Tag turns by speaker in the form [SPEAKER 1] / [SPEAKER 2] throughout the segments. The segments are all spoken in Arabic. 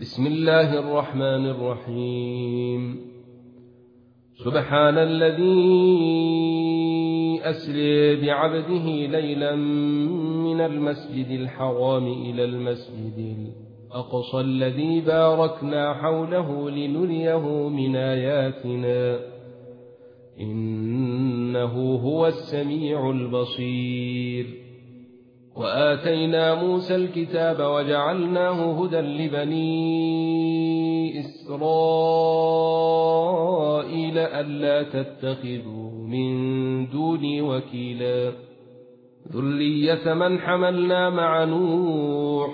[SPEAKER 1] بسم الله الرحمن الرحيم. سبحان الذي أسري بعبده ليلا من المسجد الحرام إلى المسجد الأقصى الذي باركنا حوله لنريه من آياتنا إنه هو السميع البصير. وآتينا موسى الكتاب وجعلناه هدى لبني إسرائيل ألا تتخذوا من دوني وكيلا ذرية من حملنا مع نوح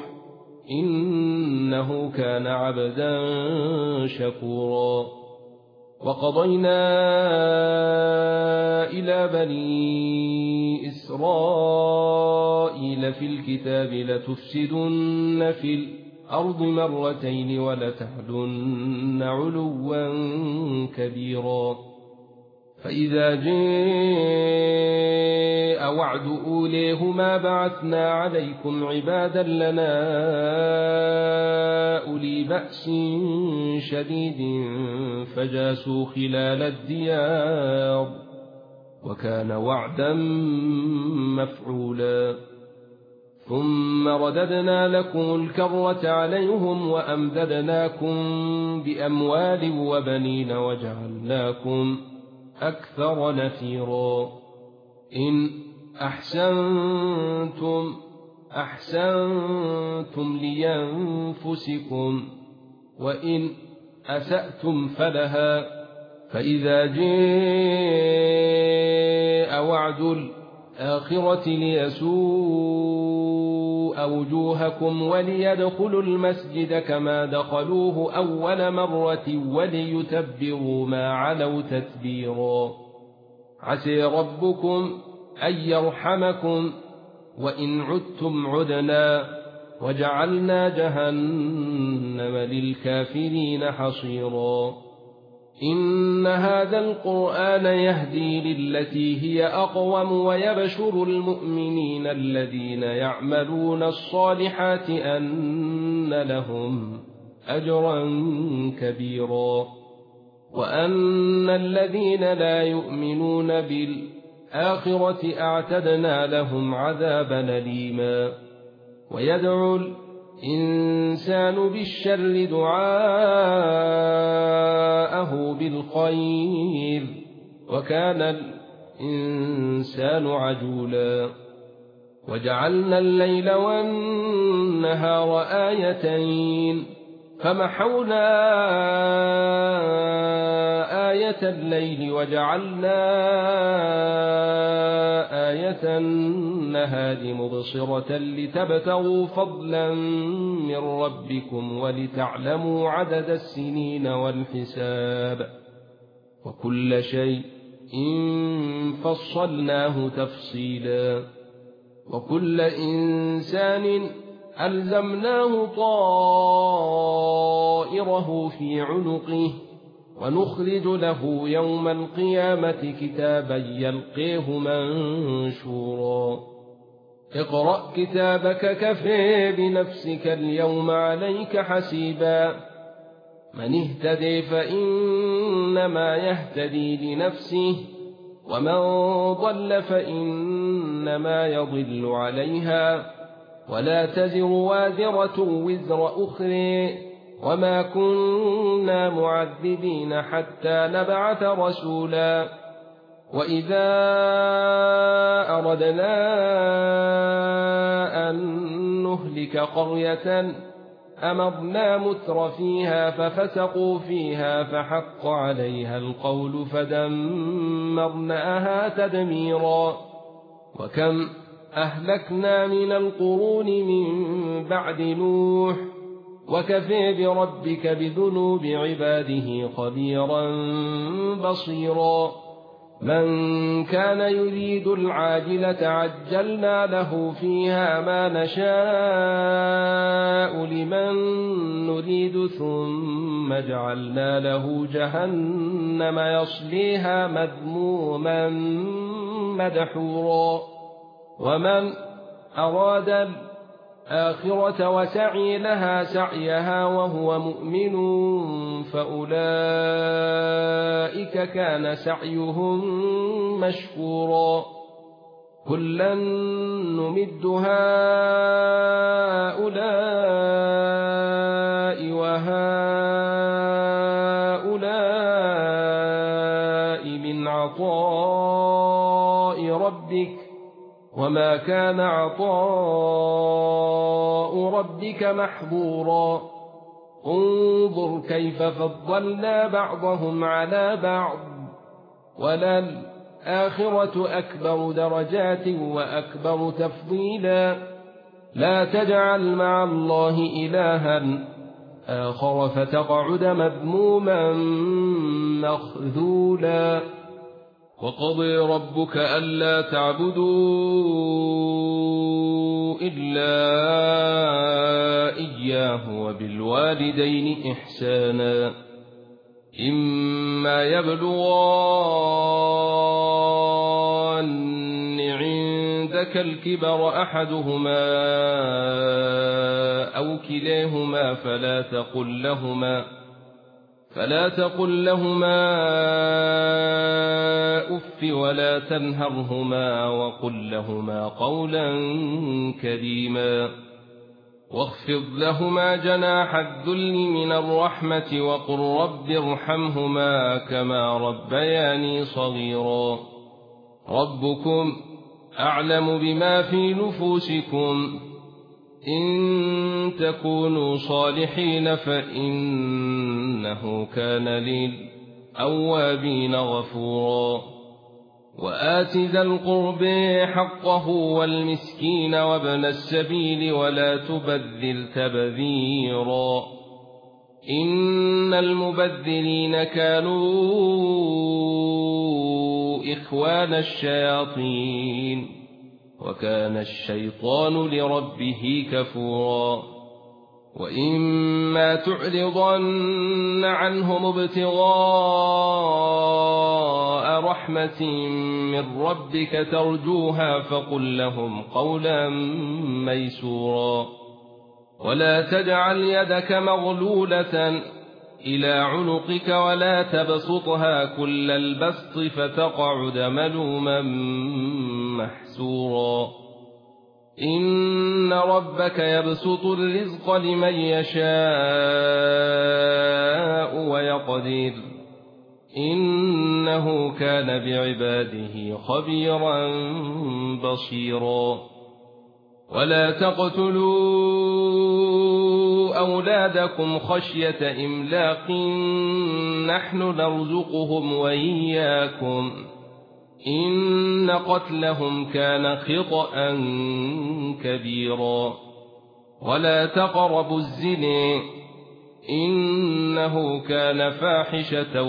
[SPEAKER 1] إنه كان عبدا شكورا. وقضينا إلى بني إسرائيل في الكتاب لتفسدن في الأرض مرتين ولتعلن علوا كبيرا. فإذا جاء وعد أوليهما بعثنا عليكم عبادا لنا أولي بأس شديد فجاسوا خلال الديار وكان وعدا مفعولا. ثم رددنا لكم الكرة عليهم وأمددناكم بأموال وبنين وجعلناكم أكثر نفيرا. إن أحسنتم لينفسكم وإن أسأتم فلها. فإذا جاء وعد الآخرة ليسوء وجوهكم وليدخلوا المسجد كما دخلوه أول مرة وليتبروا ما علوا تتبيرا. عسى ربكم أن يرحمكم وإن عدتم عدنا وجعلنا جهنم للكافرين حصيرا. إن هذا القرآن يهدي للتي هي أقوم ويبشر المؤمنين الذين يعملون الصالحات أن لهم أجرا كبيرا وأن الذين لا يؤمنون بالآخرة أعتدنا لهم عذابا أليما. ويدعو الإنسان بالشر دعاءه بالخير وكان الإنسان عجولا. وجعلنا الليل والنهار آيتين فمحونا آية الليل وجعلنا آية النهار مبصرة لتبتغوا فضلا من ربكم ولتعلموا عدد السنين والحساب وكل شيء فصلناه تفصيلا. وكل إنسان ألزمناه طائره في عنقه ونخرج له يوم القيامة كتابا يلقيه منشورا. اقرأ كتابك كفى بنفسك اليوم عليك حسيبا. من اهتدي فإنما يهتدي لنفسه ومن ضل فإنما يضل عليها ولا تزر وازرة وزر أخرى وما كنا معذبين حتى نبعث رسولا. وإذا أردنا أن نهلك قرية أمرنا متر فيها ففسقوا فيها فحق عليها القول فدمرناها تدميرا. وكم أهلكنا من القرون من بعد نوح وكفى بربك بذنوب عباده خبيرا بصيرا. من كان يريد العاجلة عجلنا له فيها ما نشاء لمن نريد ثم جعلنا له جهنم يصليها مذموما مدحورا. ومن أراد الآخرة وسعي لها سعيها وهو مؤمن فأولئك كان سعيهم مشكورا كلا نمد هؤلاء وهؤلاء من عطاء ربك وما كان عطاء ربك محظورا انظر كيف فضلنا بعضهم على بعض وللآخرة أكبر درجات وأكبر تفضيلا لا تجعل مع الله إلها آخر فتقعد مذموما مخذولا وقضي ربك ألا تعبدوا إلا إياه وبالوالدين إحسانا إما يبلغن عندك الكبر أحدهما أو كليهما فلا تقل لهما أف ولا تنهرهما وقل لهما قولا كريما واخفض لهما جناح الذل من الرحمة وقل رب ارحمهما كما ربياني صغيرا ربكم أعلم بما في نفوسكم إن تكونوا صالحين فإنه كان للأوابين غفورا وآت ذا القرب حقه والمسكين وابن السبيل ولا تبذل تبذيرا إن المبذلين كانوا إخوان الشياطين وكان الشيطان لربه كفورا وإما تعرضن عنهم ابتغاء رحمة من ربك ترجوها فقل لهم قولا ميسورا ولا تجعل يدك مغلولة إلى عنقك ولا تبسطها كل البسط فتقعد ملوما محسورا إن ربك يبسط الرزق لمن يشاء ويقدر إنه كان بعباده خبيرا بصيرا ولا تقتلوا أولادكم خشية إملاق نحن نرزقهم وإياكم إن قتلهم كان خطأ كبيرا ولا تقربوا الزنا إنه كان فاحشة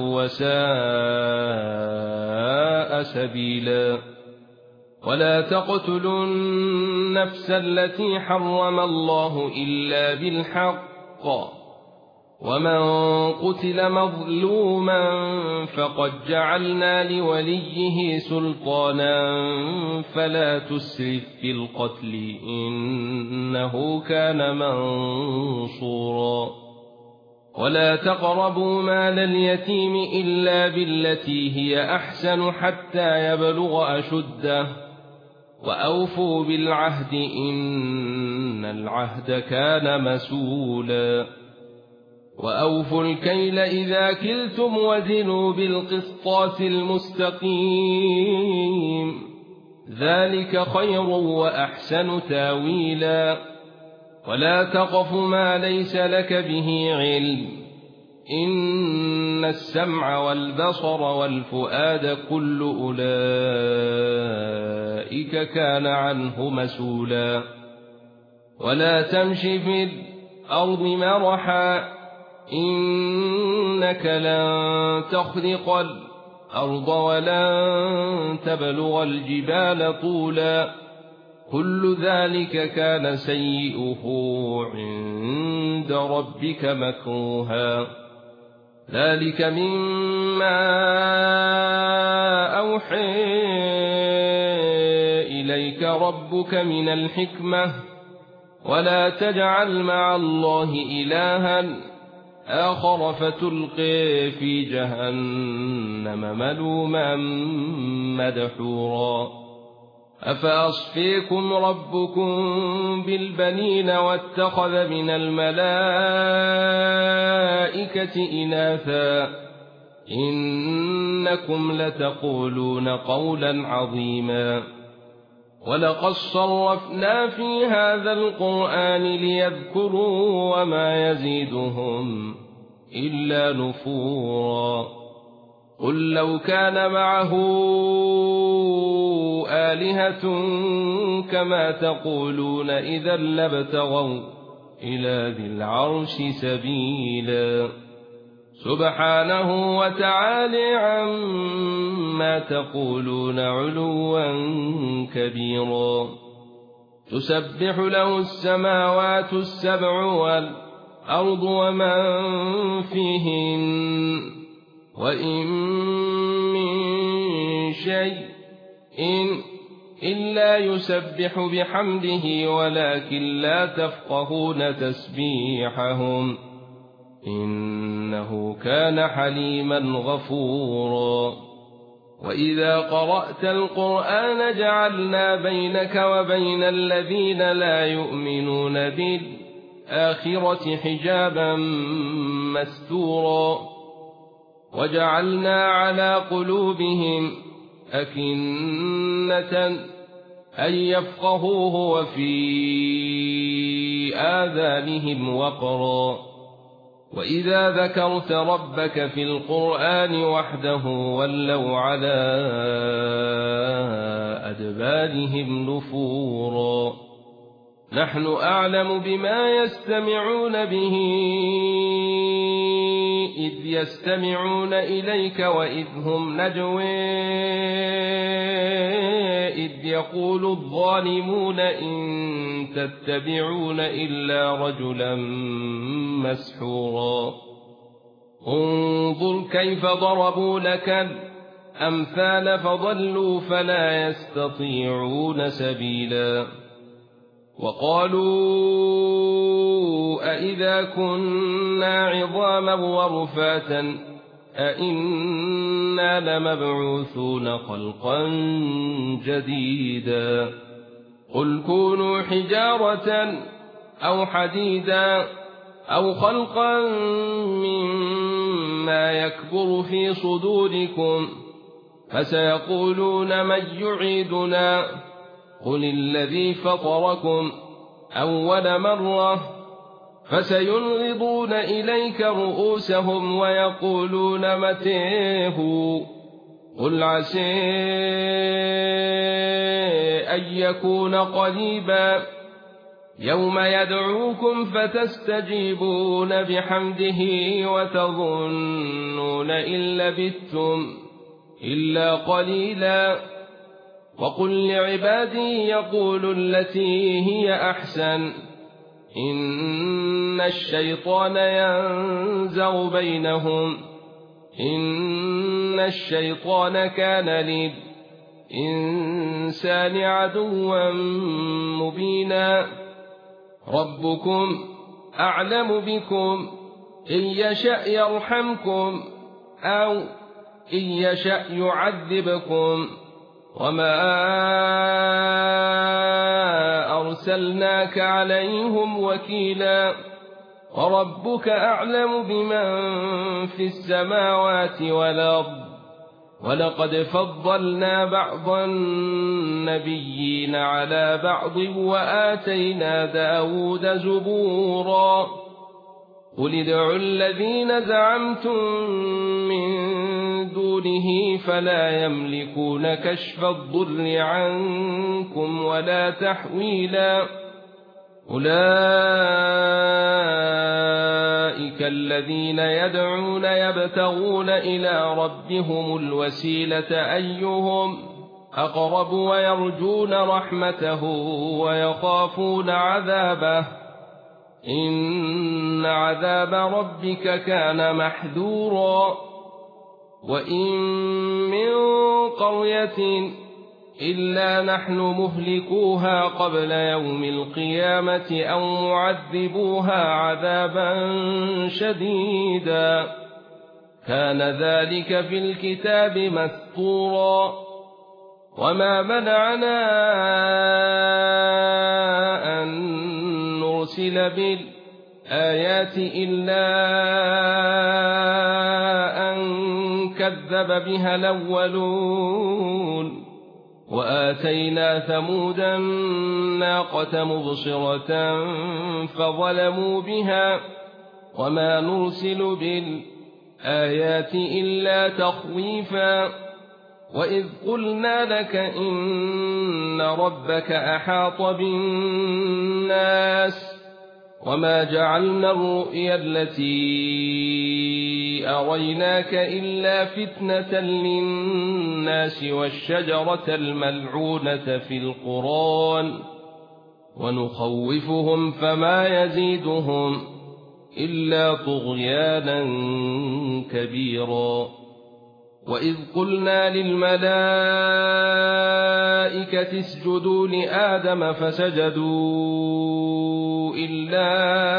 [SPEAKER 1] وساء سبيلا ولا تقتلوا النفس التي حرم الله إلا بالحق ومن قتل مظلوما فقد جعلنا لوليه سلطانا فلا تسرف في القتل إنه كان منصورا ولا تقربوا مال اليتيم إلا بالتي هي أحسن حتى يبلغ أشده وأوفوا بالعهد إن العهد كان مسؤولا وأوفوا الكيل إذا كلتم وزنوا بالقسطاس المستقيم ذلك خير وأحسن تاويلا ولا تقف ما ليس لك به علم إن السمع والبصر والفؤاد كل أولئك كان عنه مسؤولا ولا تمش في الأرض مرحا إنك لن تخرق الأرض ولن تبلغ الجبال طولا كل ذلك كان سيئه عند ربك مكروها ذلك مما أوحى إليك ربك من الحكمة ولا تجعل مع الله إلها آخر فتلقي في جهنم ملوما مدحورا أفأصفيكم ربكم بالبنين واتخذ من الملائكة إناثا إنكم لتقولون قولا عظيما ولقد صرفنا في هذا القرآن ليذكروا وما يزيدهم إلا نفورا قل لو كان معه آلهة كما تقولون إذا لابتغوا إلى ذي العرش سبيلا سبحانه وتعالى عما تقولون علوا كبيرا تسبح له السماوات السبع والأرض ومن فيهن وإن من شيء إلا يسبح بحمده ولكن لا تفقهون تسبيحهم إنه كان حليما غفورا وإذا قرأت القرآن جعلنا بينك وبين الذين لا يؤمنون بالآخرة حجابا مستورا وجعلنا على قلوبهم أكنة أن يفقهوه وفي آذانهم وقرا وإذا ذكرت ربك في القرآن وحده ولوا على أدبارهم نفورا نحن أعلم بما يستمعون به إذ يستمعون إليك وإذ هم نجوى إذ يقول الظالمون إن تتبعون إلا رجلا مسحورا انظر كيف ضربوا لك الأمثال فضلوا فلا يستطيعون سبيلا وقالوا أئذا كنا عظاما ورفاتا أئنا لمبعوثون خلقا جديدا قل كونوا حجارة أو حديدا أو خلقا مما يكبر في صدوركم فسيقولون من يعيدنا قل الذي فطركم أول مرة فسينغضون إليك رؤوسهم ويقولون متى هو قل عسى أن يكون قريبا يوم يدعوكم فتستجيبون بحمده وتظنون إن لبثتم إلا قليلا وقل لعبادي يقولوا التي هي أحسن إن الشيطان ينزغ بينهم إن الشيطان كان للإنسان عدوا مبينا ربكم أعلم بكم إن يشأ يرحمكم أو إن يشأ يعذبكم وما أرسلناك عليهم وكيلا وربك أعلم بمن في السماوات والأرض ولقد فضلنا بعض النبيين على بعض وآتينا داود زبورا قل ادعوا الذين زعمتم من دونه فلا يملكون كشف الضر عنكم ولا تحويلا أولئك الذين يدعون يبتغون إلى ربهم الوسيلة أيهم أقرب ويرجون رحمته ويخافون عذابه إن عذاب ربك كان محذورا وإن من قرية إلا نحن مهلكوها قبل يوم القيامة أو معذبوها عذابا شديدا كان ذلك في الكتاب مسطورا وما منعنا أن نرسل بالآيات إلا أن كذب بها الأولون وآتينا ثمود الناقة مبصرة فظلموا بها وما نرسل بالآيات إلا تخويفا وإذ قلنا لك إن ربك أحاط بالناس وما جعلنا الرؤيا التي أريناك إلا فتنة للناس والشجرة الملعونة في القرآن ونخوفهم فما يزيدهم إلا طغيانا كبيرا وإذ قلنا للملائكة اسجدوا لآدم فسجدوا إلا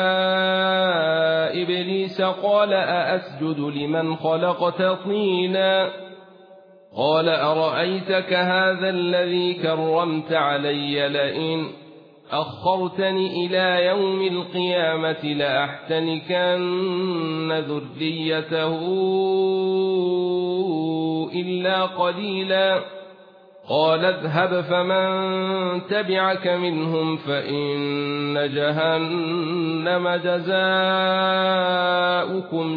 [SPEAKER 1] إبليس قال أأسجد لمن خلقت طينا قال أرأيتك هذا الذي كرمت علي لئن أخرتني إلى يوم القيامة لأحتنكن ذريته إلا قليلا قال اذهب فمن تبعك منهم فإن جهنم جزاؤكم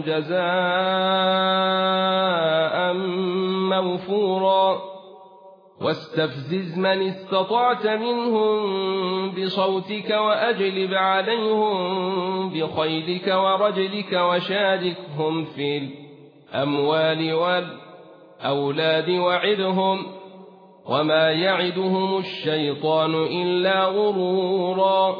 [SPEAKER 1] جزاء موفورا واستفزز من استطعت منهم بصوتك وأجلب عليهم بخيلك ورجلك وشاركهم في الأموال والأولاد وعدهم وما يعدهم الشيطان إلا غرورا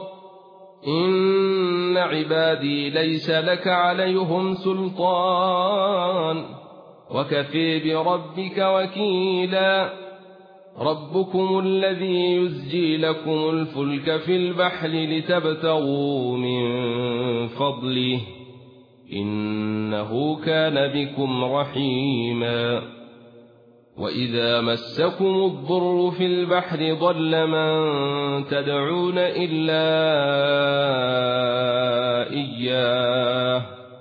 [SPEAKER 1] إن عبادي ليس لك عليهم سلطان وكفي بربك وكيلا ربكم الذي يزجي لكم الفلك في البحر لتبتغوا من فضله إنه كان بكم رحيما وإذا مسكم الضر في البحر ضل من تدعون إلا إياه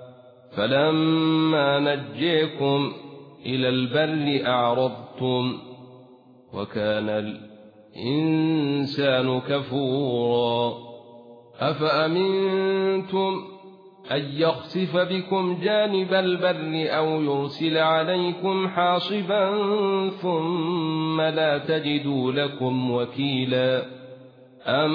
[SPEAKER 1] فلما نجيكم إلى البر أعرضتم وكان الإنسان كفورا أفأمنتم أن يخسف بكم جانب البر أو يرسل عليكم حاصبا ثم لا تجدوا لكم وكيلا أم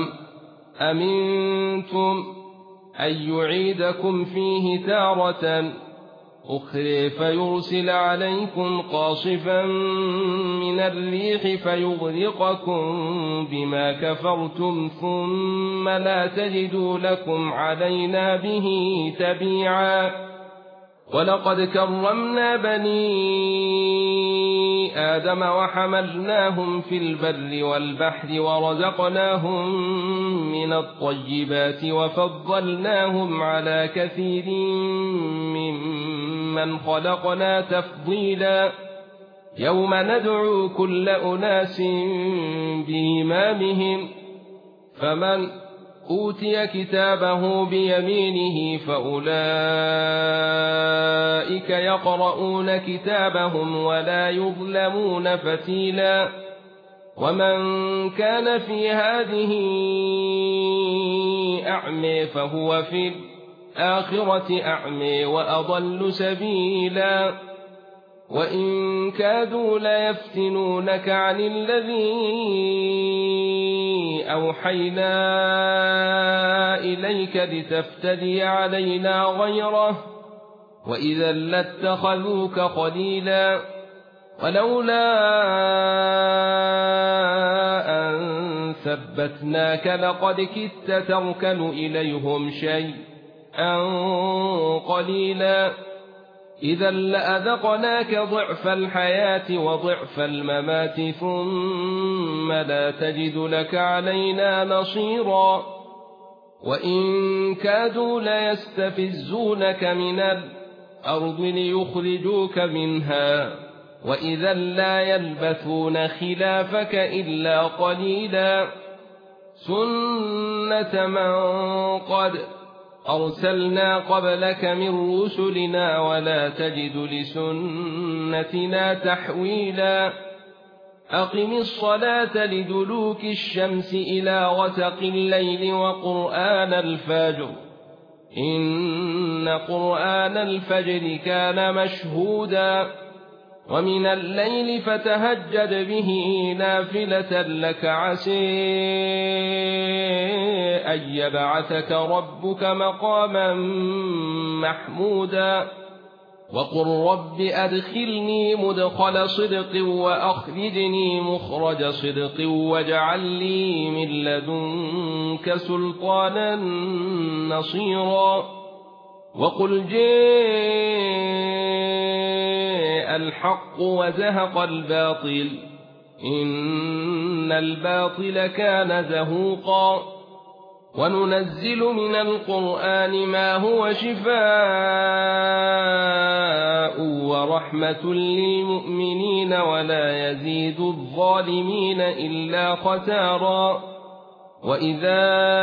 [SPEAKER 1] أمنتم أن يعيدكم فيه تارة أخرى فيرسل عليكم قاصفا من الريح فيغرقكم بما كفرتم ثم لا تجدوا لكم علينا به تبيعا ولقد كرمنا بني آدم وحملناهم في البر والبحر ورزقناهم من الطيبات وفضلناهم على كثير ممن خلقنا تفضيلا يوم ندعو كل أناس بإمامهم فمن أوتي كتابه بيمينه فأولئك يقرؤون كتابهم ولا يظلمون فتيلا ومن كان في هذه أعمى فهو في الآخرة أعمى وأضل سبيلا وإن كادوا ليفتنونك عن الذي أوحينا إليك لتفتدي علينا غيره وإذا لاتخذوك خليلا ولولا أن ثبتناك لقد كدت تركن إليهم شيئا قليلا إذا لأذقناك ضعف الحياة وضعف الممات ثم لا تجد لك علينا نصيرا وإن كادوا ليستفزونك من الأرض ليخرجوك منها وإذا لا يلبثون خلافك إلا قليلا سنة من قد أرسلنا قبلك من رسلنا ولا تجد لسنتنا تحويلا أقم الصلاة لدلوك الشمس إلى غسق الليل وقرآن الفجر إن قرآن الفجر كان مشهودا ومن الليل فتهجد به نافلة لك عسى أن يبعثك ربك مقاما محمودا وقل رب أدخلني مدخل صدق وأخرجني مخرج صدق واجعل لي من لدنك سلطانا نصيرا وقل جاء الحق وزهق الباطل إن الباطل كان زهوقا وننزل من القرآن ما هو شفاء ورحمة للمؤمنين ولا يزيد الظالمين إلا خسارا وإذا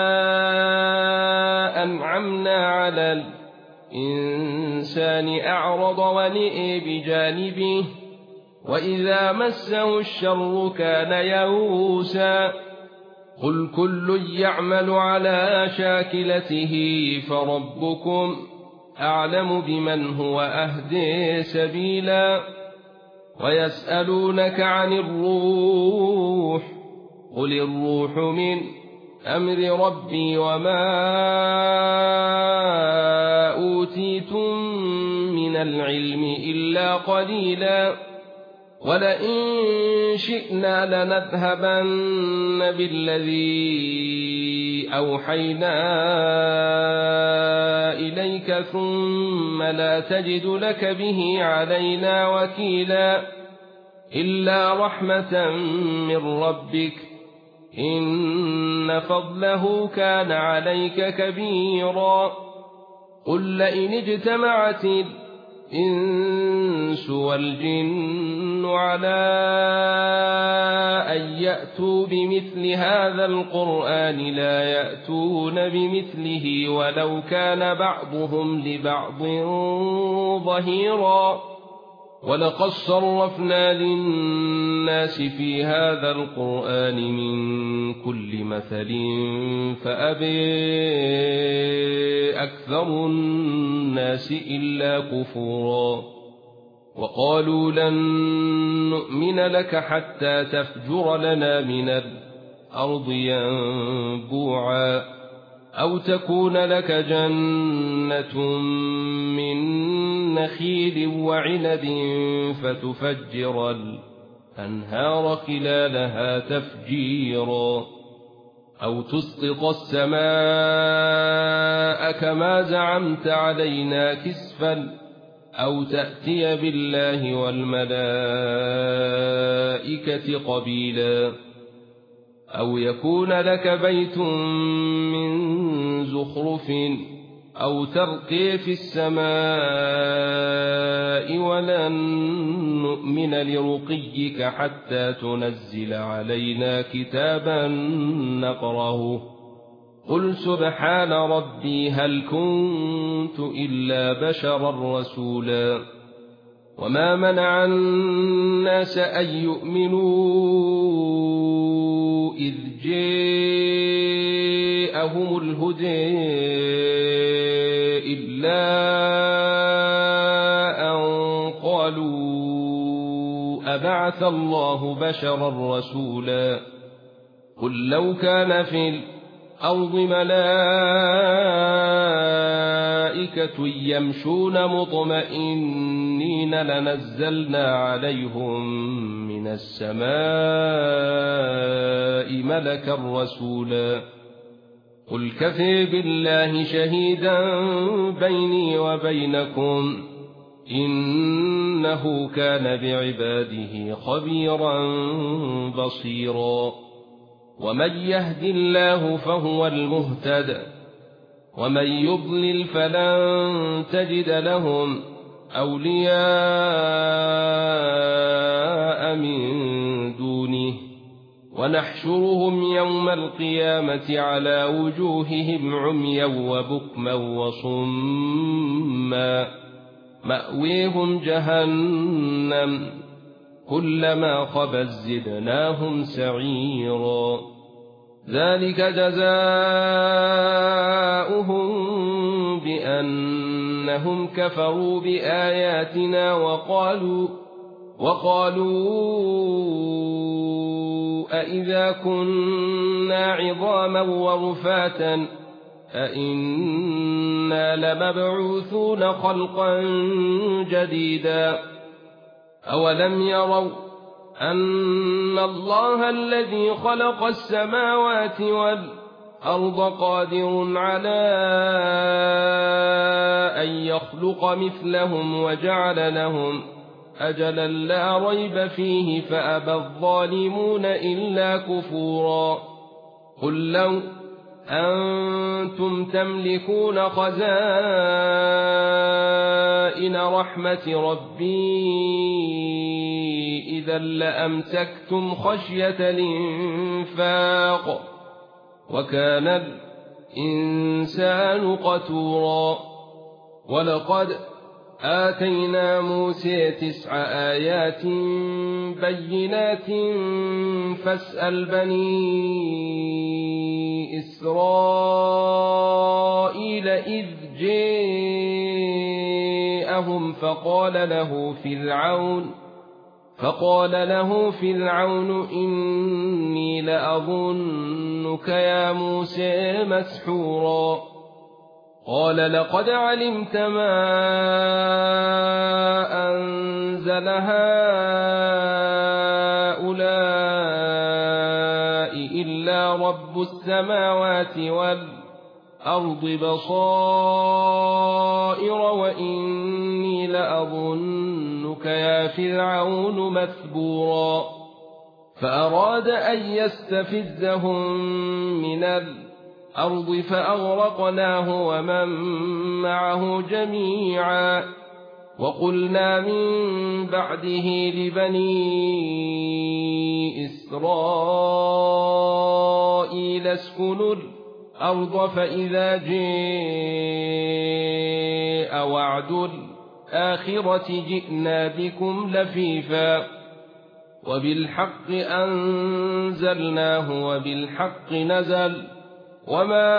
[SPEAKER 1] أنعمنا على الإنسان أعرض ونئ بجانبه وإذا مسه الشر كان يئوسا قل كل يعمل على شاكلته فربكم أعلم بمن هو أهدي سبيلا ويسألونك عن الروح قل الروح من أمر ربي وما أوتيتم من العلم إلا قليلا ولئن شئنا لنذهبن بالذي أوحينا إليك ثم لا تجد لك به علينا وكيلا إلا رحمة من ربك إن فضله كان عليك كبيرا قل لئن اجتمعت الإنس والجن على أن يأتوا بمثل هذا القرآن لا يأتون بمثله ولو كان بعضهم لبعض ظهيرا ولقد صرفنا للناس في هذا القرآن من كل مثل فأبى أكثر الناس إلا كفورا وقالوا لن نؤمن لك حتى تفجر لنا من الأرض ينبوعا أو تكون لك جنة من نخيل وعنب فتفجر الأنهار خلالها تفجيرا أو تسقط السماء كما زعمت علينا كسفا أو تأتي بالله والملائكة قبيلا أو يكون لك بيت من زخرف أو ترقي في السماء ولن نؤمن لرقيك حتى تنزل علينا كتابا نقرأه قل سبحان ربي هل كنت إلا بشرا رسولا وما منع الناس أن يؤمنوا إذ جاءهم الهدى إلا أن قالوا أبعث الله بشرا رسولا قل لو كان في الأرض ملائكة يمشون مطمئنين لنزلنا عليهم من السماء ملكا رسولا قل كفى بالله شهيدا بيني وبينكم إنه كان بعباده خبيرا بصيرا ومن يهد الله فهو المهتد ومن يضلل فلن تجد لهم أولياء من دونه ونحشرهم يوم القيامة على وجوههم عميا وبكما وصما مأويهم جهنم كلما خبت زدناهم سعيرا ذلك جزاؤهم بأنهم كفروا بآياتنا وقالوا أإذا كنا عظاما ورفاتا أإنا لمبعوثون خلقا جديدا أولم يروا أن الله الذي خلق السماوات والأرض قادر على أن يخلق مثلهم وجعل لهم أجلا لا ريب فيه فأبى الظالمون إلا كفورا قل لو أنتم تملكون خزائن رحمة ربي إذا لأمسكتم خشية الإنفاق وكان الإنسان قتورا ولقد آتينا موسى 9 آيات بينات فاسأل بني إسرائيل إذ جاءهم فقال له فرعون إني لأظنك يا موسى مسحورا قال لقد علمت ما أنزل هؤلاء إلا رب السماوات والأرض بصائر وإني لأظنك يا فرعون مثبورا فأراد أن يستفزهم من الأرض فأغرقناه ومن معه جميعا وقلنا من بعده لبني إسرائيل اسكنوا الأرض فإذا جاء وعد الآخرة جئنا بكم لفيفا وبالحق أنزلناه وبالحق نزل وما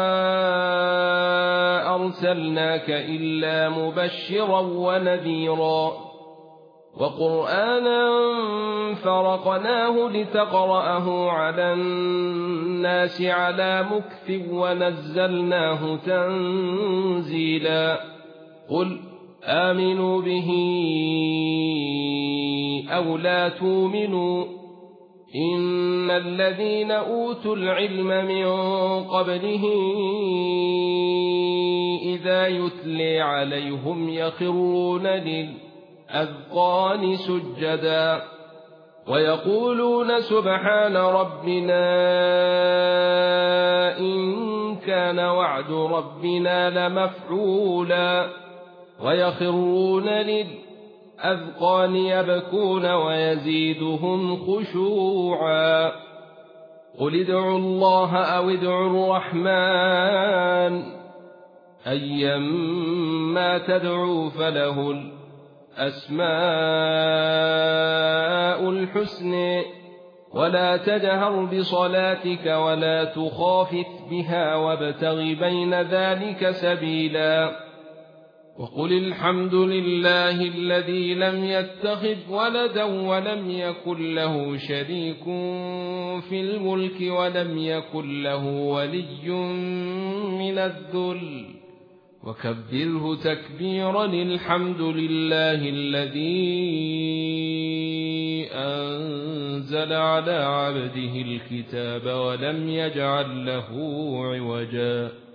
[SPEAKER 1] أرسلناك إلا مبشرا ونذيرا وقرآنا فرقناه لتقرأه على الناس على مكث ونزلناه تنزيلا قل آمنوا به أو لا تؤمنوا إن الذين أوتوا العلم من قبله إذا يتلي عليهم يخرون للأذقان سجدا ويقولون سبحان ربنا إن كان وعد ربنا لمفعولا ويخرون للأذقان يبكون ويزيدهم خشوعا قل ادعوا الله أو ادعوا الرحمن أيما تدعوا فله الأسماء الحسن ولا تجهر بصلاتك ولا تخافت بها وابتغ بين ذلك سبيلا وقل الحمد لله الذي لم يتخذ ولدا ولم يكن له شريك في الملك ولم يكن له ولي من الذل وكبره تكبيرا الحمد لله الذي أنزل على عبده الكتاب ولم يجعل له عوجا